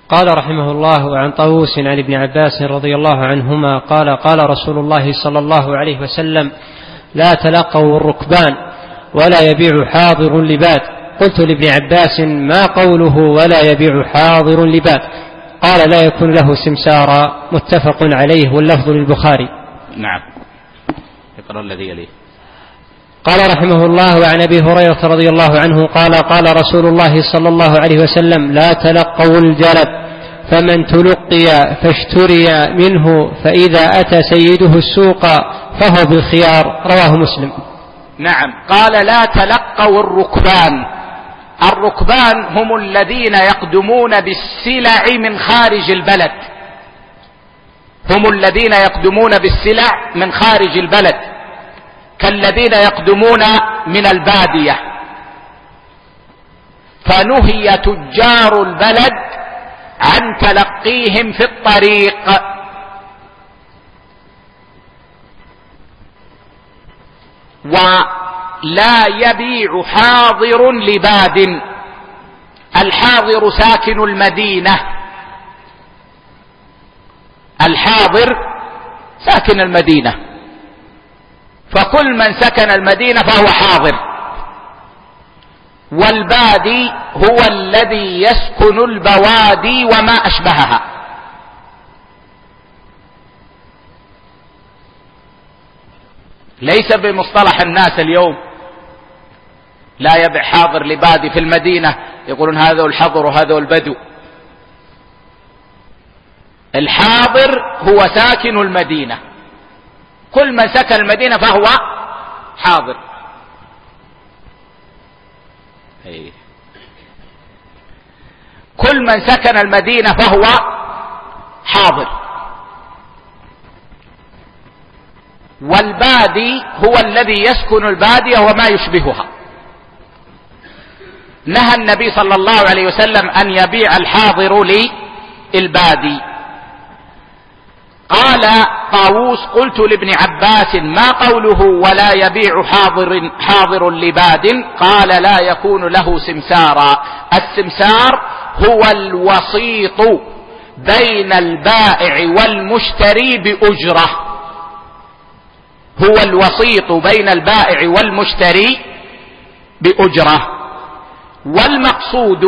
قال رحمه الله: عن طاووس عن ابن عباس رضي الله عنهما قال: قال رسول الله صلى الله عليه وسلم: لا تلقوا الركبان ولا يبيع حاضر لباد. قلت لابن عباس: ما قوله ولا يبيع حاضر لباد؟ قال: لا يكون له سمسارا. متفق عليه واللفظ للبخاري. نعم. اقرأ الذي يليه. قال رحمه الله: وعن أبي هريرة رضي الله عنه قال: قال رسول الله صلى الله عليه وسلم: لا تلقوا الجلب، فمن تلقي فاشتري منه، فإذا أتى سيده السوق فهو بالخيار. رواه مسلم. نعم. قال: لا تلقوا الركبان. الركبان هم الذين يقدمون بالسلع من خارج البلد، هم الذين يقدمون بالسلع من خارج البلد، كالذين يقدمون من البادية. فنهي تجار البلد عن تلقيهم في الطريق. ولا يبيع حاضر لباد. الحاضر ساكن المدينة، الحاضر ساكن المدينة، فكل من سكن المدينة فهو حاضر. والبادي هو الذي يسكن البوادي وما أشبهها. ليس بمصطلح الناس اليوم لا يبيع حاضر لبادي في المدينة، يقولون هذا الحضر وهذا البدو. الحاضر هو ساكن المدينة، كل من سكن المدينة فهو حاضر. كل من سكن المدينة فهو حاضر. والبادي هو الذي يسكن البادية وما يشبهها. نهى النبي صلى الله عليه وسلم أن يبيع الحاضر للبادي. قال طاووس: قلت لابن عباس: ما قوله ولا يبيع حاضر لباد؟ قال: لا يكون له سمسارا. السمسار هو الوسيط بين البائع والمشتري بأجرة، هو الوسيط بين البائع والمشتري بأجرة. والمقصود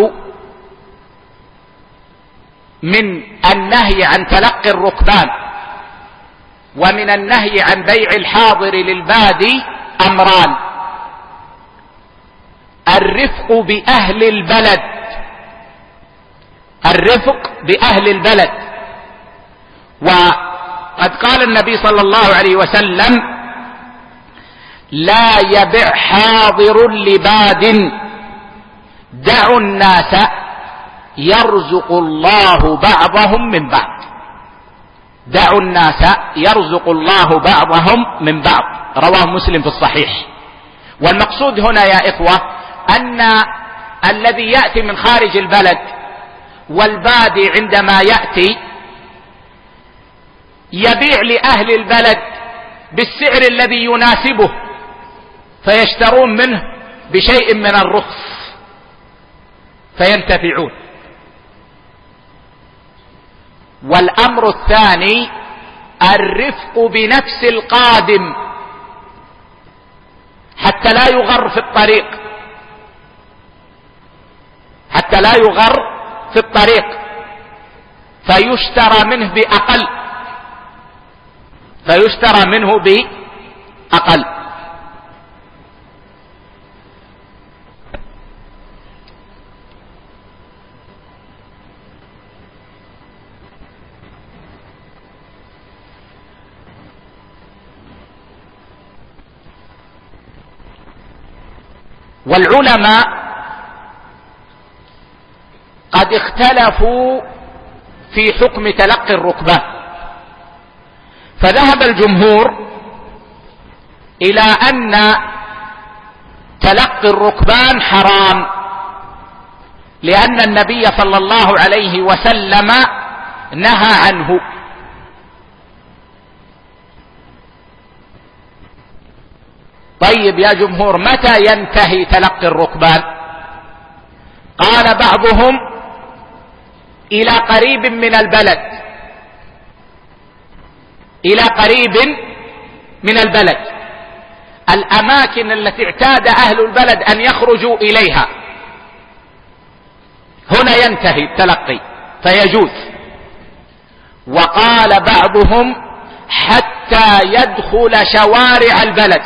من النهي عن تلقي الركبان ومن النهي عن بيع الحاضر للبادي أمران: الرفق بأهل البلد، الرفق بأهل البلد. وقد قال النبي صلى الله عليه وسلم: لا يبع حاضر لباد، دعوا الناس يرزق الله بعضهم من بعض. دعوا الناس يرزق الله بعضهم من بعض. رواه مسلم في الصحيح. والمقصود هنا يا إخوة أن الذي يأتي من خارج البلد والبادي عندما يأتي يبيع لأهل البلد بالسعر الذي يناسبه، فيشترون منه بشيء من الرخص فينتفعون. والأمر الثاني الرفق بنفس القادم حتى لا يغر في الطريق، حتى لا يغر في الطريق، فيشترى منه بأقل، فيشترى منه بأقل. والعلماء قد اختلفوا في حكم تلقي الركبان، فذهب الجمهور إلى أن تلقي الركبان حرام، لأن النبي صلى الله عليه وسلم نهى عنه. طيب يا جمهور، متى ينتهي تلقي الركبان؟ قال بعضهم: إلى قريب من البلد، إلى قريب من البلد، الأماكن التي اعتاد أهل البلد أن يخرجوا إليها، هنا ينتهي التلقي فيجوز. وقال بعضهم حتى يدخل شوارع البلد،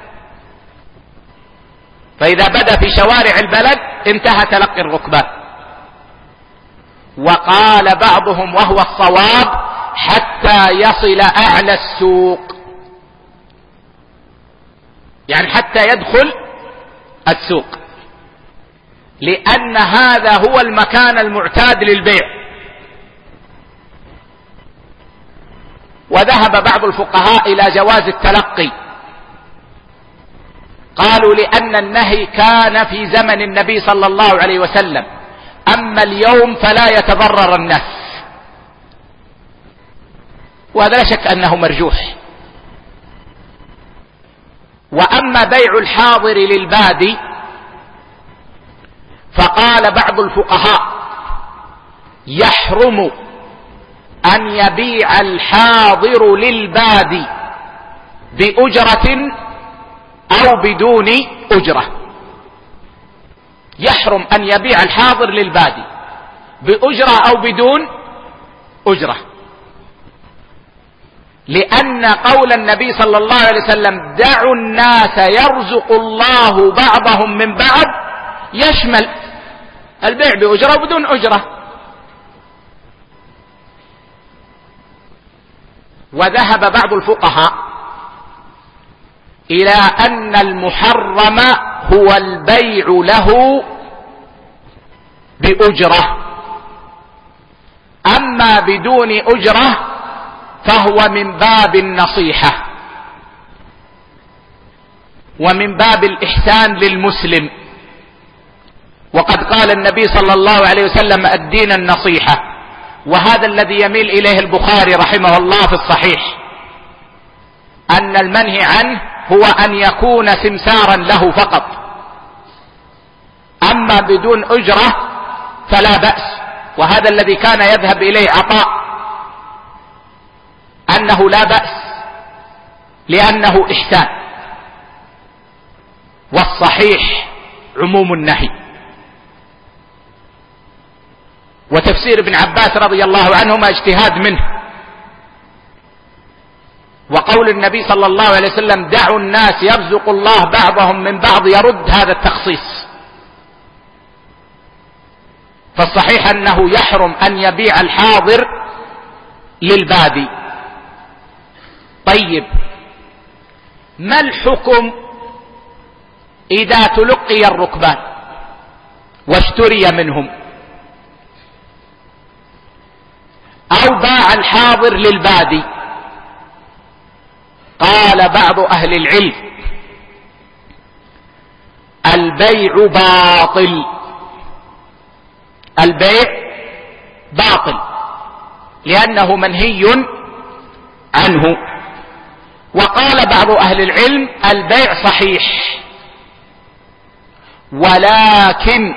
فإذا بدأ في شوارع البلد انتهى تلقي الركبان. وقال بعضهم وهو الصواب حتى يصل أعلى السوق، يعني حتى يدخل السوق، لأن هذا هو المكان المعتاد للبيع. وذهب بعض الفقهاء إلى جواز التلقي، قالوا لأن النهي كان في زمن النبي صلى الله عليه وسلم، أما اليوم فلا يتضرر الناس، وهذا لا شك أنه مرجوح. وأما بيع الحاضر للبادي فقال بعض الفقهاء يحرم أن يبيع الحاضر للبادي بأجرة أو بدون أجرة. يحرم أن يبيع الحاضر للبادي بأجرة أو بدون أجرة، لأن قول النبي صلى الله عليه وسلم دعوا الناس يرزق الله بعضهم من بعض يشمل البيع بأجرة وبدون أجرة. وذهب بعض الفقهاء إلى أن المحرم هو البيع له بأجرة، أما بدون أجرة فهو من باب النصيحة ومن باب الإحسان للمسلم. وقد قال النبي صلى الله عليه وسلم الدين النصيحة، وهذا الذي يميل إليه البخاري رحمه الله في الصحيح، أن المنهي عنه هو أن يكون سمسارا له فقط، أما بدون أجرة فلا بأس. وهذا الذي كان يذهب إليه عطاء، أنه لا بأس لأنه إحسان. والصحيح عموم النهي. وتفسير ابن عباس رضي الله عنهما اجتهاد منه، وقول النبي صلى الله عليه وسلم دعوا الناس يرزق الله بعضهم من بعض يرد هذا التخصيص. فالصحيح أنه يحرم أن يبيع الحاضر للبادي. طيب، ما الحكم إذا تلقي الركبان واشتري منهم أو باع الحاضر للبادي؟ قال بعض أهل العلم البيع باطل، البيع باطل لأنه منهي عنه. وقال بعض أهل العلم البيع صحيح، ولكن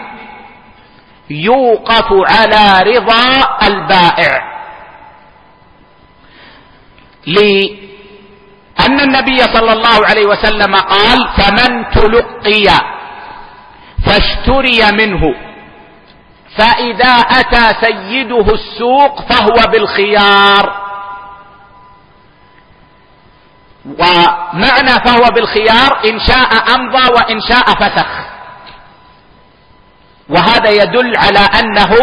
يوقف على رضا البائع، لأن النبي صلى الله عليه وسلم قال فمن تلقي فاشتري منه فإذا أتى سيده السوق فهو بالخيار. ومعنى فهو بالخيار إن شاء أمضى وإن شاء فسخ، وهذا يدل على أنه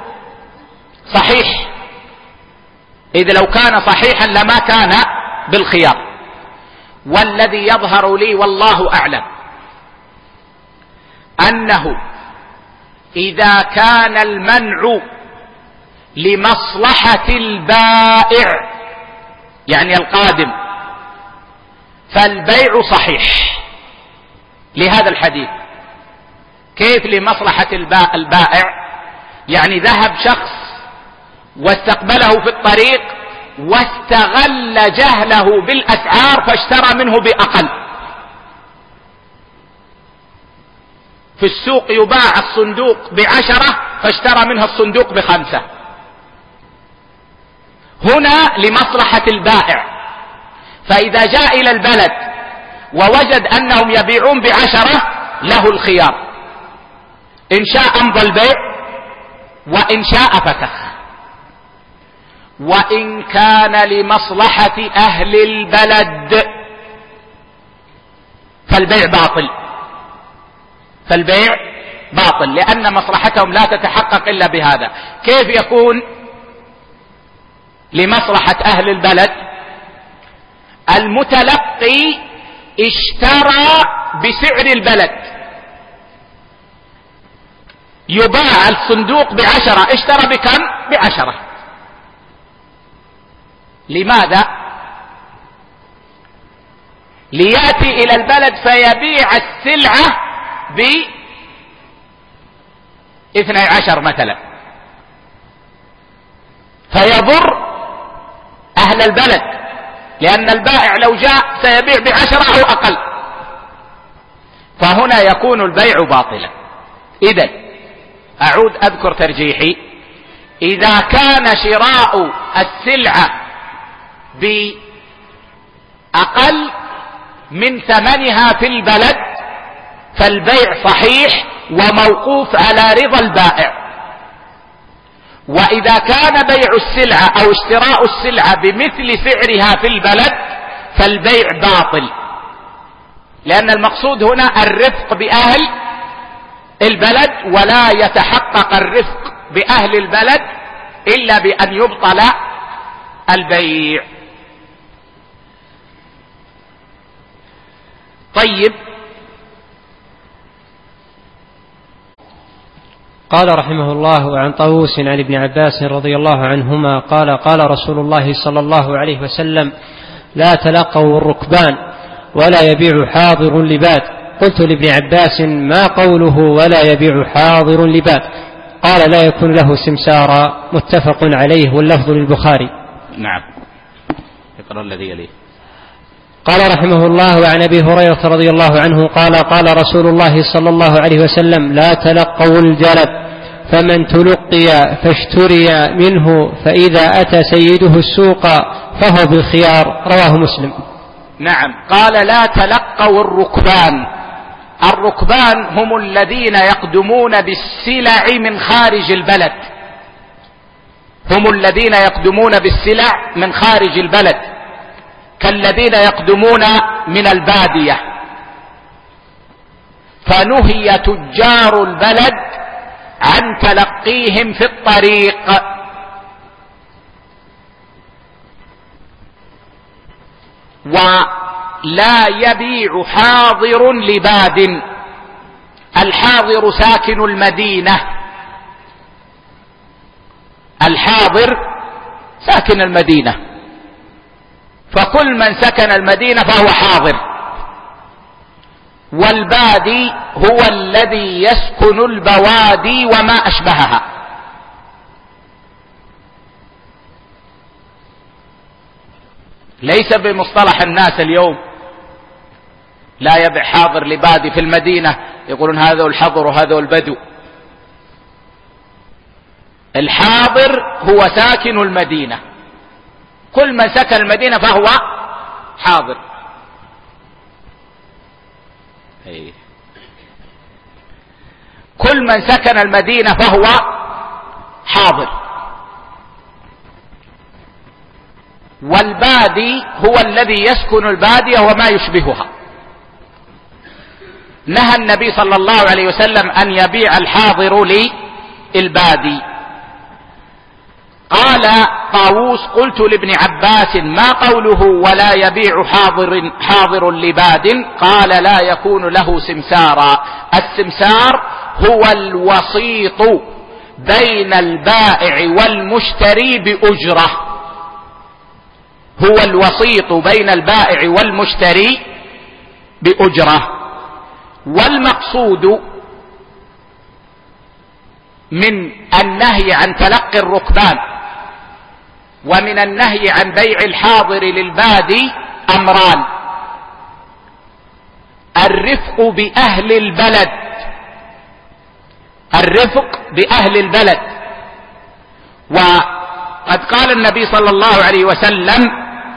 صحيح، إذ لو كان صحيحا لما كان بالخيار. والذي يظهر لي والله أعلم أنه إذا كان المنع لمصلحة البائع يعني القادم فالبيع صحيح لهذا الحديث. كيف لمصلحة البائع؟ يعني ذهب شخص واستقبله في الطريق واستغل جهله بالأسعار فاشترى منه بأقل. في السوق يباع الصندوق ب10 فاشترى منها الصندوق ب5، هنا لمصلحة البائع، فإذا جاء إلى البلد ووجد أنهم يبيعون ب10 له الخيار، إن شاء أمضى البيع وإن شاء فسخ. وإن كان لمصلحة أهل البلد فالبيع باطل، لأن مصلحتهم لا تتحقق إلا بهذا. كيف يكون لمصلحة أهل البلد؟ المتلقي اشترى بسعر البلد، يباع الصندوق ب10، اشترى بكم؟ ب10. لماذا؟ ليأتي إلى البلد فيبيع السلعة ب12 مثلا، فيضر أهل البلد، لأن البائع لو جاء سيبيع ب10 أو أقل، فهنا يكون البيع باطلا. إذن أعود أذكر ترجيحي: إذا كان شراء السلعة بأقل من ثمنها في البلد فالبيع صحيح وموقوف على رضا البائع. وإذا كان بيع السلعة أو اشتراء السلعة بمثل سعرها في البلد فالبيع باطل، لأن المقصود هنا الرفق بأهل البلد، ولا يتحقق الرفق بأهل البلد إلا بأن يبطل البيع. طيب، قال رحمه الله: عن طاووس عن ابن عباس رضي الله عنهما قال: قال رسول الله صلى الله عليه وسلم: لا تلقوا الركبان ولا يبيع حاضر لباد. قلت لابن عباس: ما قوله ولا يبيع حاضر لباد؟ قال: لا يكون له سمسارا. متفق عليه، واللفظ للبخاري. نعم. اقرأ الذي يليه. قال رحمه الله: عن أبي هريرة رضي الله عنه قال: قال رسول الله صلى الله عليه وسلم: لا تلقوا الجلب، فمن تلقي فاشتري منه، فإذا أتى سيده السوق فهو بالخيار. رواه مسلم. نعم. قال: لا تلقوا الركبان. الركبان هم الذين يقدمون بالسلع من خارج البلد، هم الذين يقدمون بالسلع من خارج البلد، كالذين يقدمون من البادية. فنهي تجار البلد عن تلقيهم في الطريق. ولا يبيع حاضر لباد. الحاضر ساكن المدينة، الحاضر ساكن المدينة، فكل من سكن المدينة فهو حاضر. والبادي هو الذي يسكن البوادي وما أشبهها. ليس بمصطلح الناس اليوم لا يبيع حاضر لبادي في المدينة، يقولون هذا الحضر وهذا البدو. الحاضر هو ساكن المدينة، كل من سكن المدينة فهو حاضر. كل من سكن المدينة فهو حاضر. والبادي هو الذي يسكن البادية وما يشبهها. نهى النبي صلى الله عليه وسلم أن يبيع الحاضر للبادي. قال طاووس: قلت لابن عباس: ما قوله ولا يبيع حاضر لباد؟ قال: لا يكون له سمسارا. السمسار هو الوسيط بين البائع والمشتري بأجرة، هو الوسيط بين البائع والمشتري بأجرة. والمقصود من النهي عن تلقي الركبان ومن النهي عن بيع الحاضر للبادي أمران: الرفق بأهل البلد، الرفق بأهل البلد. وقد قال النبي صلى الله عليه وسلم: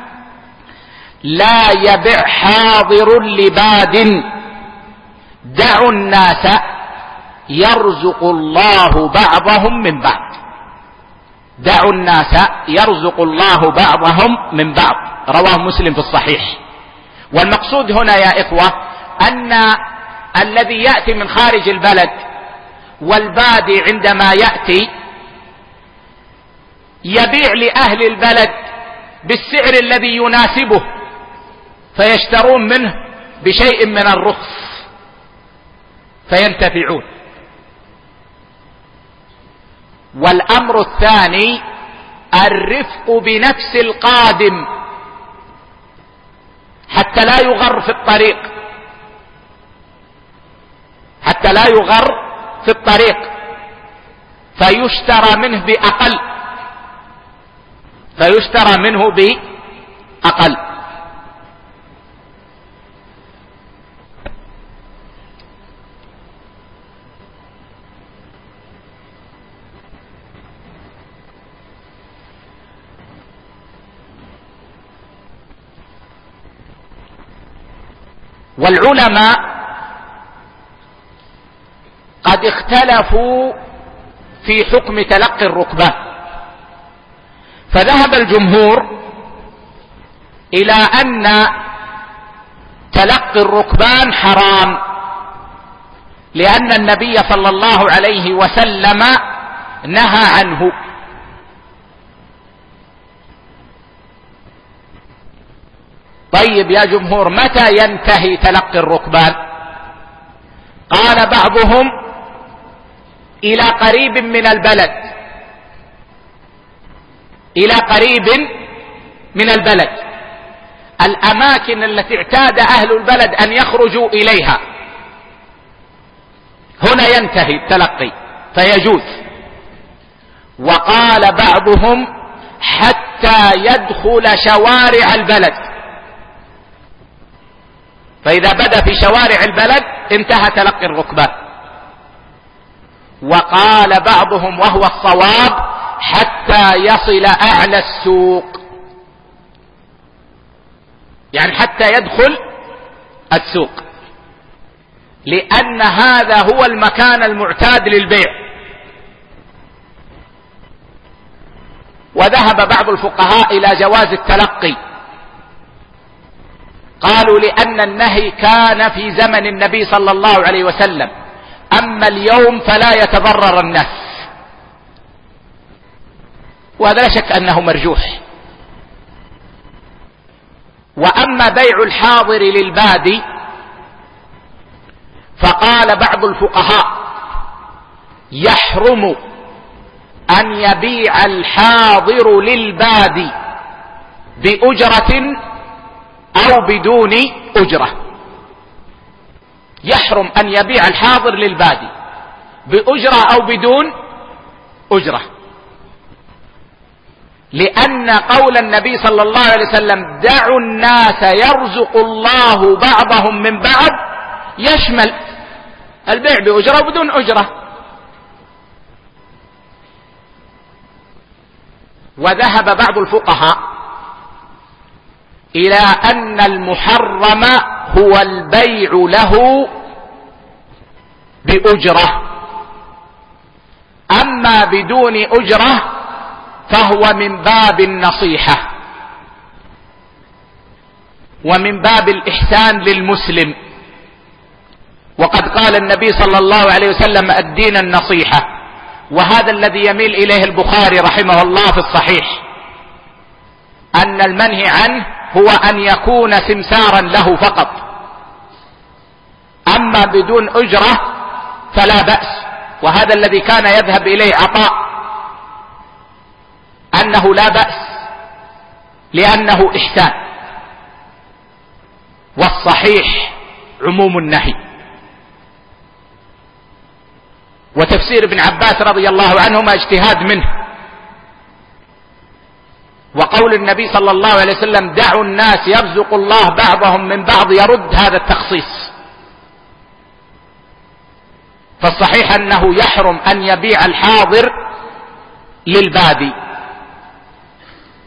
لا يبع حاضر لباد، دعوا الناس يرزق الله بعضهم من بعض. دعوا الناس يرزق الله بعضهم من بعض، رواه مسلم في الصحيح. والمقصود هنا يا إخوة أن الذي يأتي من خارج البلد والبادي عندما يأتي يبيع لأهل البلد بالسعر الذي يناسبه، فيشترون منه بشيء من الرخص فينتفعون. والأمر الثاني الرفق بنفس القادم حتى لا يغر في الطريق، حتى لا يغر في الطريق فيشترى منه بأقل، فيشترى منه بأقل. والعلماء قد اختلفوا في حكم تلقي الركبان، فذهب الجمهور إلى أن تلقي الركبان حرام، لأن النبي صلى الله عليه وسلم نهى عنه. طيب يا جمهور، متى ينتهي تلقي الركبان؟ قال بعضهم إلى قريب من البلد، إلى قريب من البلد، الأماكن التي اعتاد أهل البلد أن يخرجوا إليها، هنا ينتهي التلقي فيجوز. وقال بعضهم حتى يدخل شوارع البلد، فإذا بدأ في شوارع البلد انتهى تلقي الركبان. وقال بعضهم وهو الصواب حتى يصل أعلى السوق، يعني حتى يدخل السوق، لأن هذا هو المكان المعتاد للبيع. وذهب بعض الفقهاء إلى جواز التلقي، قالوا لأن النهي كان في زمن النبي صلى الله عليه وسلم، أما اليوم فلا يتضرر الناس، وهذا لا شك أنه مرجوح. وأما بيع الحاضر للبادي فقال بعض الفقهاء يحرم أن يبيع الحاضر للبادي بأجرة أو بدون أجرة. يحرم أن يبيع الحاضر للبادي بأجرة أو بدون أجرة، لأن قول النبي صلى الله عليه وسلم دعوا الناس يرزق الله بعضهم من بعض يشمل البيع بأجرة وبدون أجرة. وذهب بعض الفقهاء إلى أن المحرم هو البيع له بأجرة، أما بدون أجرة فهو من باب النصيحة ومن باب الإحسان للمسلم. وقد قال النبي صلى الله عليه وسلم الدين النصيحة، وهذا الذي يميل إليه البخاري رحمه الله في الصحيح، أن المنهي عنه هو أن يكون سمسارا له فقط، أما بدون أجرة فلا بأس. وهذا الذي كان يذهب إليه عطاء، أنه لا بأس لأنه إحسان. والصحيح عموم النهي. وتفسير ابن عباس رضي الله عنهما اجتهاد منه، وقول النبي صلى الله عليه وسلم دعوا الناس يرزق الله بعضهم من بعض يرد هذا التخصيص. فالصحيح أنه يحرم أن يبيع الحاضر للبادي،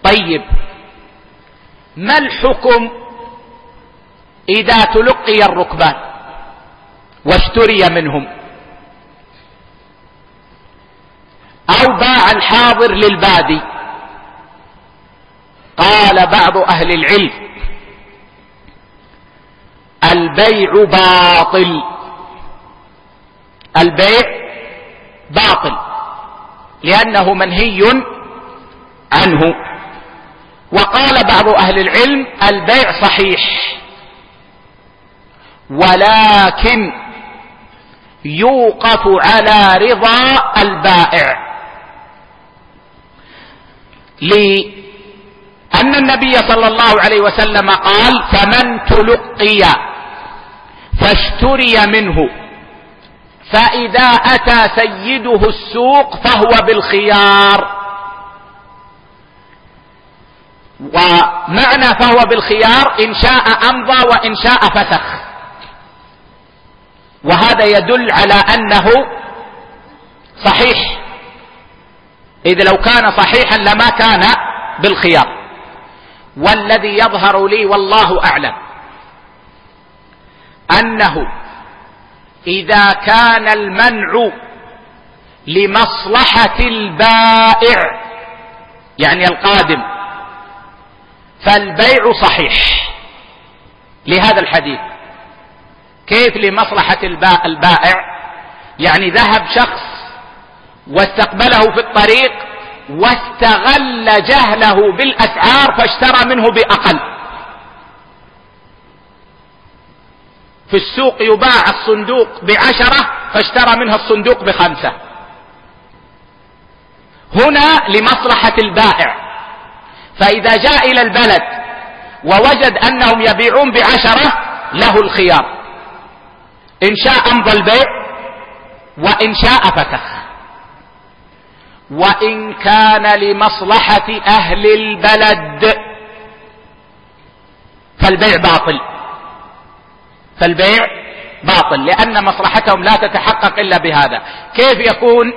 طيب، ما الحكم إذا تلقي الركبان واشتري منهم، أو باع الحاضر للبادي؟ قال بعض أهل العلم: البيع باطل، البيع باطل، لأنه منهي عنه. وقال بعض أهل العلم: البيع صحيح، ولكن يوقف على رضا البائع، لأن النبي صلى الله عليه وسلم قال: فمن تلقي فاشتري منه، فإذا أتى سيده السوق فهو بالخيار. ومعنى فهو بالخيار إن شاء أمضى وإن شاء فسخ، وهذا يدل على أنه صحيح، إذ لو كان صحيحا لما كان بالخيار. والذي يظهر لي والله أعلم أنه إذا كان المنع لمصلحة البائع يعني القادم فالبيع صحيح لهذا الحديث. كيف لمصلحة البائع؟ يعني ذهب شخص واستقبله في الطريق واستغل جهله بالأسعار فاشترى منه بأقل. في السوق يباع الصندوق ب10 فاشترى منها الصندوق ب5. هنا لمصلحة البائع، فإذا جاء إلى البلد ووجد أنهم يبيعون ب10 له الخيار، إن شاء أمضى البيع وإن شاء فسخ. وإن كان لمصلحة أهل البلد فالبيع باطل، فالبيع باطل، لأن مصلحتهم لا تتحقق إلا بهذا. كيف يكون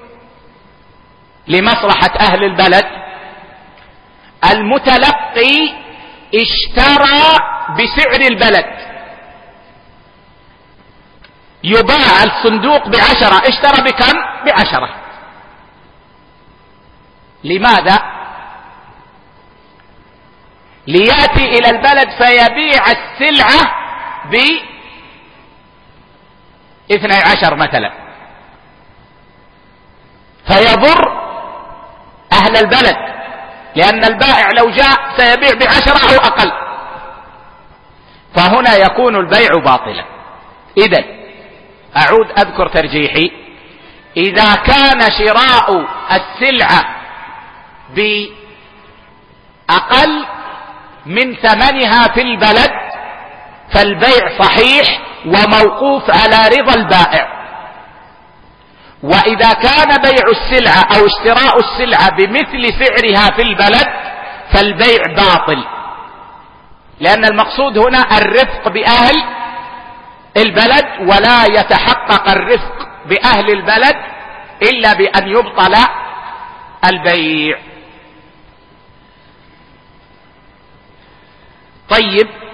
لمصلحة أهل البلد؟ المتلقي اشترى بسعر البلد، يباع الصندوق ب10، اشترى بكم؟ ب10. لماذا؟ ليأتي إلى البلد فيبيع السلعة ب12 مثلا، فيضر أهل البلد، لأن البائع لو جاء سيبيع ب10 أو أقل، فهنا يكون البيع باطلا. إذن أعود أذكر ترجيحي: إذا كان شراء السلعة بأقل من ثمنها في البلد فالبيع صحيح وموقوف على رضا البائع. وإذا كان بيع السلعة أو اشتراء السلعة بمثل سعرها في البلد فالبيع باطل، لأن المقصود هنا الرفق بأهل البلد، ولا يتحقق الرفق بأهل البلد إلا بأن يبطل البيع. طيب،